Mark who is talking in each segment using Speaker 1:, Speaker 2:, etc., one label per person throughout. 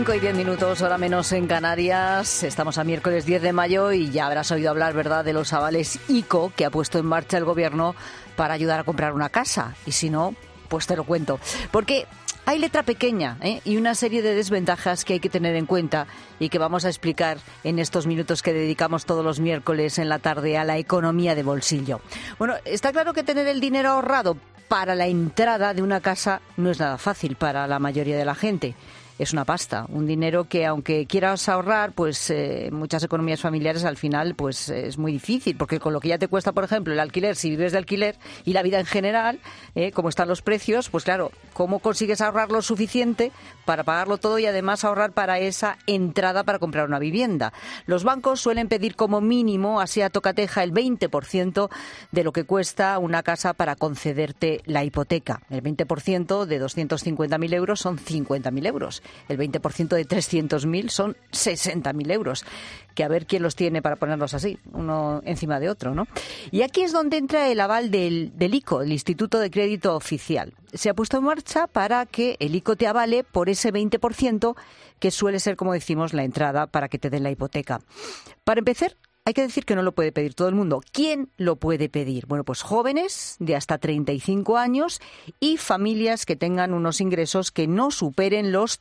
Speaker 1: 5:10, hora menos en Canarias. Estamos a miércoles 10 de mayo y ya habrás oído hablar, ¿verdad?, de los avales ICO que ha puesto en marcha el gobierno para ayudar a comprar una casa. Y si no, pues te lo cuento. Porque hay letra pequeña y una serie de desventajas que hay que tener en cuenta y que vamos a explicar en estos minutos que dedicamos todos los miércoles en la tarde a la economía de bolsillo. Bueno, está claro que tener el dinero ahorrado para la entrada de una casa no es nada fácil para la mayoría de la gente. Es una pasta, un dinero que aunque quieras ahorrar, pues muchas economías familiares al final pues es muy difícil, porque con lo que ya te cuesta, por ejemplo, el alquiler, si vives de alquiler, y la vida en general, como están los precios, pues claro, ¿cómo consigues ahorrar lo suficiente para pagarlo todo y además ahorrar para esa entrada para comprar una vivienda? Los bancos suelen pedir como mínimo, así a tocateja, el 20% de lo que cuesta una casa para concederte la hipoteca. El 20% de 250.000 euros son 50.000 euros. El 20% de 300.000 son 60.000 euros. Que a ver quién los tiene para ponerlos así, uno encima de otro, ¿no? Y aquí es donde entra el aval del ICO, el Instituto de Crédito Oficial. Se ha puesto en marcha para que el ICO te avale por ese 20% que suele ser, como decimos, la entrada para que te den la hipoteca. Para empezar, hay que decir que no lo puede pedir todo el mundo. ¿Quién lo puede pedir? Bueno, pues jóvenes de hasta 35 años y familias que tengan unos ingresos que no superen los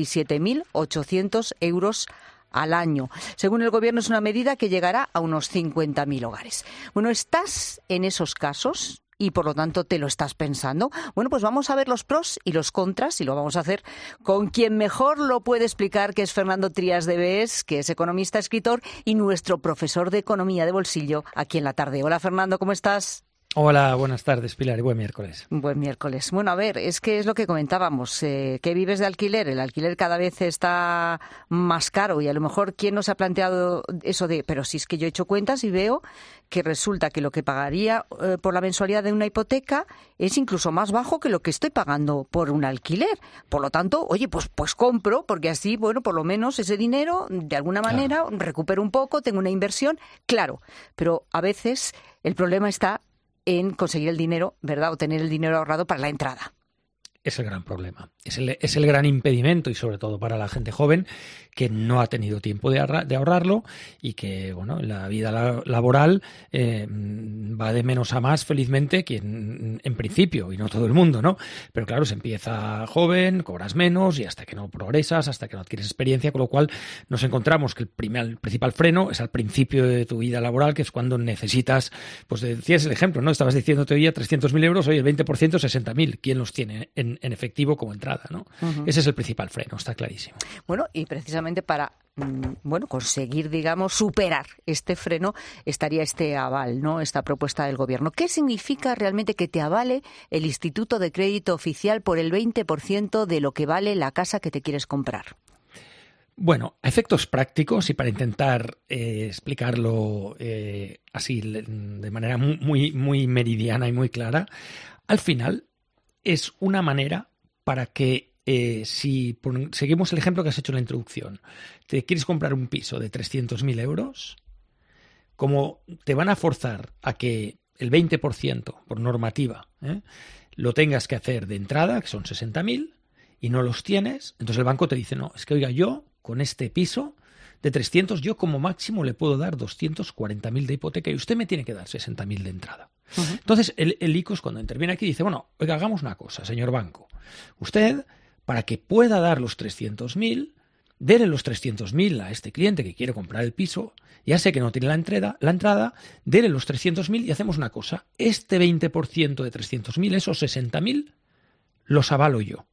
Speaker 1: 37.800 euros al año. Según el Gobierno, es una medida que llegará a unos 50.000 hogares. Bueno, ¿estás en esos casos y por lo tanto te lo estás pensando? Bueno, pues vamos a ver los pros y los contras y lo vamos a hacer con quien mejor lo puede explicar, que es Fernando Trías de Bes, que es economista, escritor y nuestro profesor de economía de bolsillo aquí en La Tarde. Hola, Fernando, ¿cómo estás?
Speaker 2: Hola, buenas tardes, Pilar, y buen miércoles.
Speaker 1: Buen miércoles. Bueno, a ver, es que es lo que comentábamos, que vives de alquiler. El alquiler cada vez está más caro y a lo mejor, ¿quién nos ha planteado eso de, pero si es que yo he hecho cuentas y veo que resulta que lo que pagaría por la mensualidad de una hipoteca es incluso más bajo que lo que estoy pagando por un alquiler? Por lo tanto, oye, pues compro, porque así, bueno, por lo menos ese dinero, de alguna manera, recupero un poco, tengo una inversión, claro, pero a veces el problema está en conseguir el dinero, ¿verdad?, o tener el dinero ahorrado para la entrada.
Speaker 2: Es el gran problema, es el gran impedimento, y sobre todo para la gente joven que no ha tenido tiempo de ahorrarlo y que, bueno, en la vida laboral va de menos a más, felizmente, que en principio, y no todo el mundo, ¿no? Pero claro, se empieza joven, cobras menos y hasta que no progresas, hasta que no adquieres experiencia, con lo cual nos encontramos que el principal freno es al principio de tu vida laboral, que es cuando necesitas, pues decías el ejemplo, ¿no? Estabas diciendo todavía 300.000 euros, oye, el 20% 60.000, ¿quién los tiene en efectivo como entrada, ¿no? Uh-huh. Ese es el principal freno, está clarísimo.
Speaker 1: Bueno, y precisamente para conseguir, digamos, superar este freno estaría este aval, ¿no?, esta propuesta del Gobierno. ¿Qué significa realmente que te avale el Instituto de Crédito Oficial por el 20% de lo que vale la casa que te quieres comprar?
Speaker 2: Bueno, a efectos prácticos y para intentar explicarlo así de manera muy, muy meridiana y muy clara, al final es una manera para que si seguimos el ejemplo que has hecho en la introducción, te quieres comprar un piso de 300.000 euros, como te van a forzar a que el 20% por normativa lo tengas que hacer de entrada, que son 60.000, y no los tienes, entonces el banco te dice, no, es que oiga, yo con este piso de 300, yo como máximo le puedo dar 240.000 de hipoteca y usted me tiene que dar 60.000 de entrada. Uh-huh. Entonces el ICOS, cuando interviene aquí, dice, bueno, oiga, hagamos una cosa, señor banco. Usted, para que pueda dar los 300.000, déle los 300.000 a este cliente que quiere comprar el piso, ya sé que no tiene la entrada, déle los 300.000 y hacemos una cosa, este 20% de 300.000, esos 60.000, los avalo yo.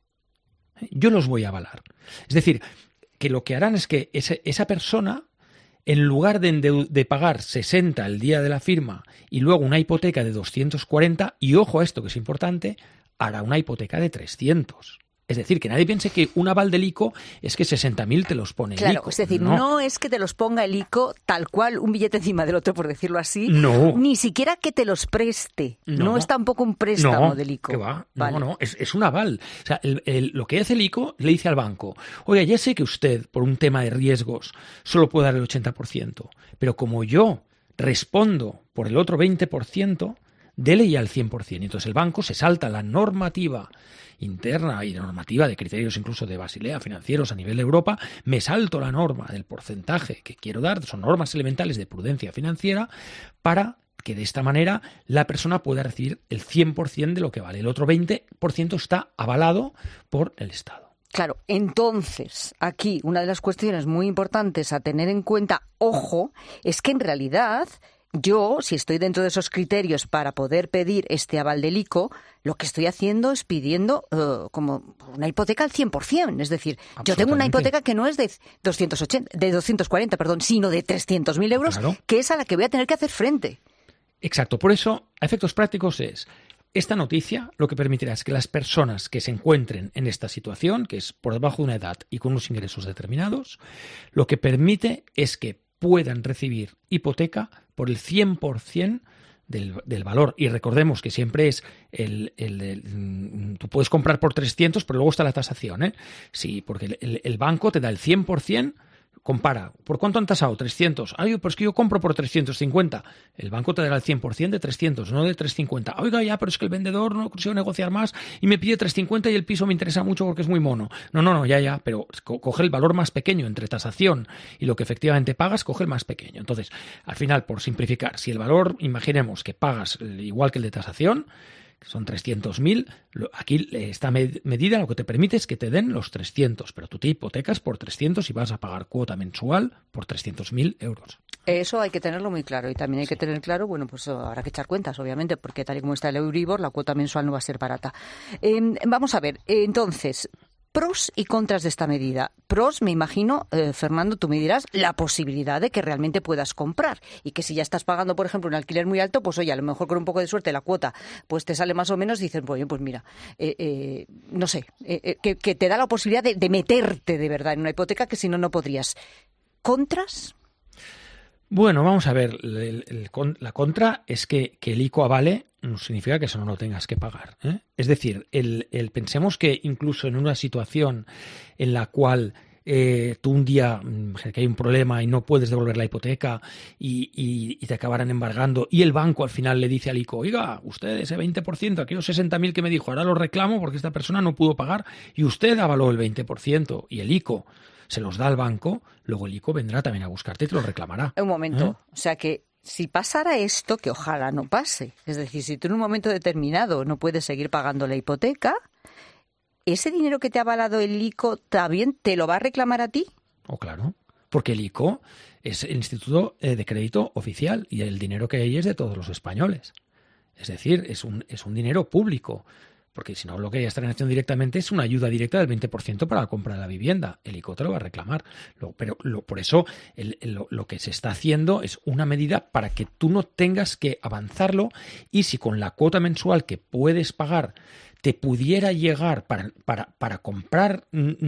Speaker 2: Yo los voy a avalar. Es decir, que lo que harán es que esa persona, en lugar de pagar 60 el día de la firma y luego una hipoteca de 240, y ojo a esto que es importante, hará una hipoteca de 300. Es decir, que nadie piense que un aval del ICO es que 60.000 te los pone el ICO.
Speaker 1: Claro, es decir, no es que te los ponga el ICO tal cual, un billete encima del otro, por decirlo así.
Speaker 2: No.
Speaker 1: Ni siquiera que te los preste. No es tampoco un préstamo del ICO.
Speaker 2: ¿Qué va? Vale. No, es un aval. O sea, lo que hace el ICO le dice al banco, oiga, ya sé que usted, por un tema de riesgos, solo puede dar el 80%, pero como yo respondo por el otro 20%, dele ya al 100%. Y entonces el banco se salta la normativa interna y normativa de criterios incluso de Basilea, financieros a nivel de Europa, me salto la norma del porcentaje que quiero dar, son normas elementales de prudencia financiera, para que de esta manera la persona pueda recibir el 100% de lo que vale. El otro 20% está avalado por el Estado.
Speaker 1: Claro, entonces, aquí una de las cuestiones muy importantes a tener en cuenta, ojo, es que en realidad yo, si estoy dentro de esos criterios para poder pedir este aval del ICO, lo que estoy haciendo es pidiendo como una hipoteca al 100%. Es decir, yo tengo una hipoteca que no es de 240, sino de 300.000 euros, claro, que es a la que voy a tener que hacer frente.
Speaker 2: Exacto. Por eso, a efectos prácticos esta noticia lo que permitirá es que las personas que se encuentren en esta situación, que es por debajo de una edad y con unos ingresos determinados, lo que permite es que puedan recibir hipoteca por el 100% del valor. Y recordemos que siempre es tú puedes comprar por 300, pero luego está la tasación, ¿eh? Sí, porque el banco te da el 100%. Compara, ¿por cuánto han tasado? 300. Ay, pero es que yo compro por 350. El banco te dará el 100% de 300, no de 350. Oiga, ya, pero es que el vendedor no consigo negociar más y me pide 350 y el piso me interesa mucho porque es muy mono. No, ya, pero coge el valor más pequeño entre tasación y lo que efectivamente pagas, coge el más pequeño. Entonces, al final, por simplificar, si el valor, imaginemos que pagas igual que el de tasación, que son 300.000, aquí esta medida lo que te permite es que te den los 300, pero tú te hipotecas por 300 y vas a pagar cuota mensual por 300.000 euros.
Speaker 1: Eso hay que tenerlo muy claro y también hay que tener claro, bueno, pues habrá que echar cuentas, obviamente, porque tal y como está el Euribor, la cuota mensual no va a ser barata. Vamos a ver, entonces, pros y contras de esta medida. Pros, me imagino, Fernando, tú me dirás, la posibilidad de que realmente puedas comprar y que si ya estás pagando, por ejemplo, un alquiler muy alto, pues oye, a lo mejor con un poco de suerte la cuota pues te sale más o menos y dices, bueno, pues mira, no sé, que te da la posibilidad de meterte de verdad en una hipoteca que si no, no podrías. ¿Contras?
Speaker 2: Bueno, vamos a ver, la contra es que el ICO avale no significa que eso no lo tengas que pagar, ¿eh? Es decir, pensemos que incluso en una situación en la cual tú un día que hay un problema y no puedes devolver la hipoteca y te acabarán embargando y el banco al final le dice al ICO, oiga, usted ese 20%, aquellos 60.000 que me dijo, ahora lo reclamo porque esta persona no pudo pagar y usted avaló el 20% y el ICO se los da al banco, luego el ICO vendrá también a buscarte y te lo reclamará.
Speaker 1: Un momento, o sea que si pasara esto, que ojalá no pase, es decir, si tú en un momento determinado no puedes seguir pagando la hipoteca, ¿ese dinero que te ha avalado el ICO también te lo va a reclamar a ti?
Speaker 2: Oh, claro, porque el ICO es el Instituto de Crédito Oficial y el dinero que hay es de todos los españoles. Es decir, es un dinero público. Porque si no, lo que ya están haciendo directamente es una ayuda directa del 20% para la compra de la vivienda. El ICO te lo va a reclamar. Por eso lo que se está haciendo es una medida para que tú no tengas que avanzarlo y si con la cuota mensual que puedes pagar te pudiera llegar para comprar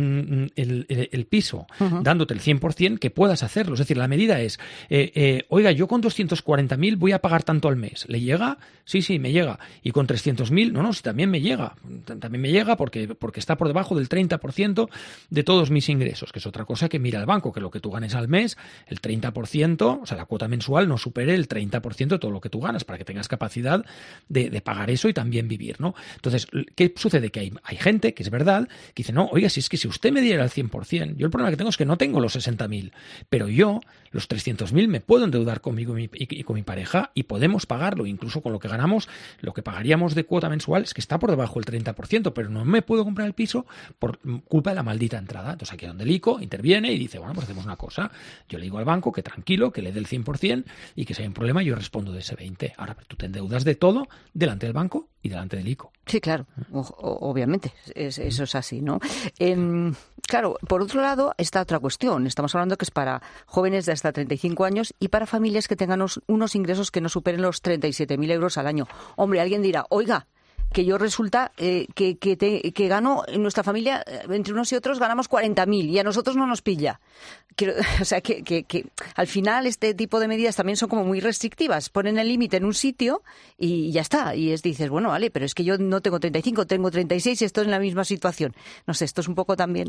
Speaker 2: el piso, dándote el 100%, que puedas hacerlo. Es decir, la medida es, oiga, yo con 240.000 voy a pagar tanto al mes. ¿Le llega? Sí, me llega. Y con 300.000, no, sí, también me llega. También me llega porque está por debajo del 30% de todos mis ingresos, que es otra cosa que mira el banco, que lo que tú ganes al mes, el 30%, o sea, la cuota mensual no supere el 30% de todo lo que tú ganas, para que tengas capacidad de pagar eso y también vivir, ¿no? Entonces, ¿qué sucede? Que hay gente, que es verdad, que dice, no, oiga, si es que si usted me diera el 100%, yo el problema que tengo es que no tengo los 60.000, pero yo, los 300.000, me puedo endeudar conmigo y con mi pareja y podemos pagarlo, incluso con lo que ganamos, lo que pagaríamos de cuota mensual es que está por debajo del 30%, pero no me puedo comprar el piso por culpa de la maldita entrada. Entonces aquí es donde el ICO interviene y dice, bueno, pues hacemos una cosa, yo le digo al banco que tranquilo, que le dé el 100% y que si hay un problema yo respondo de ese 20%. Ahora, pero tú te endeudas de todo delante del banco y delante del ICO.
Speaker 1: Sí, claro, obviamente, eso es así, ¿no? Claro, por otro lado está otra cuestión. Estamos hablando que es para jóvenes de hasta 35 años y para familias que tengan unos ingresos que no superen los 37.000 euros al año. Hombre, alguien dirá, oiga, que yo resulta que gano, en nuestra familia, entre unos y otros, ganamos 40.000 y a nosotros no nos pilla. O sea, que al final este tipo de medidas también son como muy restrictivas. Ponen el límite en un sitio y ya está. Y dices, bueno, vale, pero es que yo no tengo 35, tengo 36 y estoy en la misma situación. No sé, esto es un poco también...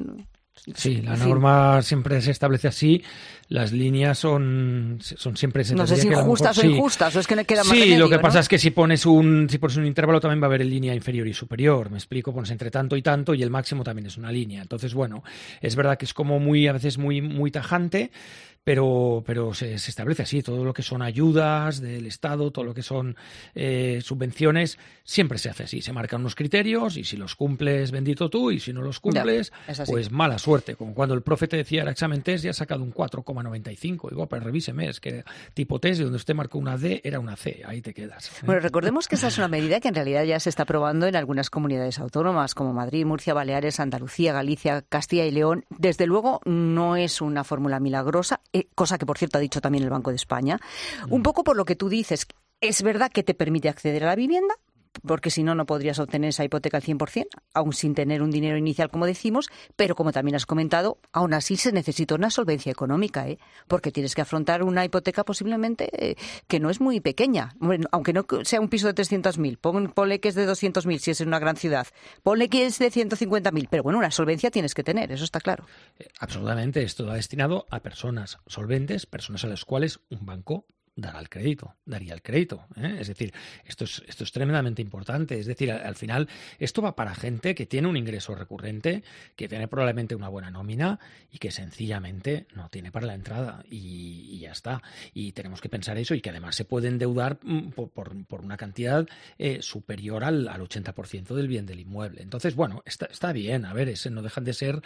Speaker 2: Sí, la norma siempre se establece así. Las líneas son siempre...
Speaker 1: No sé si injustas o injustas, o es que no queda más remedio,
Speaker 2: lo que
Speaker 1: ¿no?
Speaker 2: pasa es que si pones un intervalo también va a haber en línea inferior y superior. Me explico, pones entre tanto y tanto y el máximo también es una línea. Entonces, bueno, es verdad que es como a veces muy tajante, pero se establece así. Todo lo que son ayudas del Estado, todo lo que son subvenciones, siempre se hace así. Se marcan unos criterios y si los cumples, bendito tú, y si no los cumples, pues mala suerte. Como cuando el profe te decía era examen test y ha sacado un 4,95. Digo, pero revíseme, es que tipo test y donde usted marcó una D era una C. Ahí te quedas.
Speaker 1: Bueno, recordemos que esa es una medida que en realidad ya se está aprobando en algunas comunidades autónomas como Madrid, Murcia, Baleares, Andalucía, Galicia, Castilla y León. Desde luego no es una fórmula milagrosa, cosa que por cierto ha dicho también el Banco de España. Un poco por lo que tú dices, es verdad que te permite acceder a la vivienda, porque si no, no podrías obtener esa hipoteca al 100%, aún sin tener un dinero inicial, como decimos, pero como también has comentado, aún así se necesita una solvencia económica, porque tienes que afrontar una hipoteca posiblemente que no es muy pequeña. Bueno, aunque no sea un piso de 300.000, ponle que es de 200.000 si es en una gran ciudad, ponle que es de 150.000, pero bueno, una solvencia tienes que tener, eso está claro.
Speaker 2: Absolutamente, esto va destinado a personas solventes, personas a las cuales un banco daría el crédito. Es decir, esto es tremendamente importante. Es decir, al final, esto va para gente que tiene un ingreso recurrente, que tiene probablemente una buena nómina y que sencillamente no tiene para la entrada y ya está. Y tenemos que pensar eso y que además se puede endeudar por una cantidad superior al 80% del bien del inmueble. Entonces, bueno, está bien. A ver, no dejan de ser,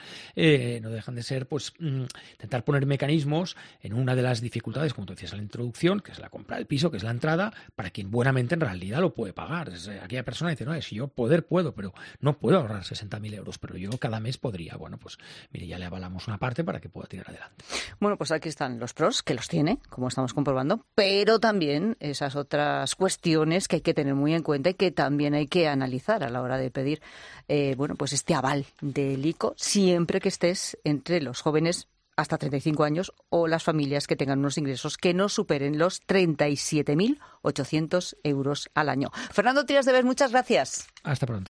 Speaker 2: pues, intentar poner mecanismos en una de las dificultades, como tú decías en la introducción, que es la compra del piso, que es la entrada, para quien buenamente en realidad lo puede pagar. Aquella persona dice, no, si yo puedo, pero no puedo ahorrar 60.000 euros, pero yo cada mes podría. Bueno, pues mire, ya le avalamos una parte para que pueda tirar adelante.
Speaker 1: Bueno, pues aquí están los pros, que los tiene, como estamos comprobando, pero también esas otras cuestiones que hay que tener muy en cuenta y que también hay que analizar a la hora de pedir, pues este aval del ICO, siempre que estés entre los jóvenes hasta 35 años o las familias que tengan unos ingresos que no superen los 37.800 euros al año. Fernando Trias de Bes, muchas gracias.
Speaker 2: Hasta pronto.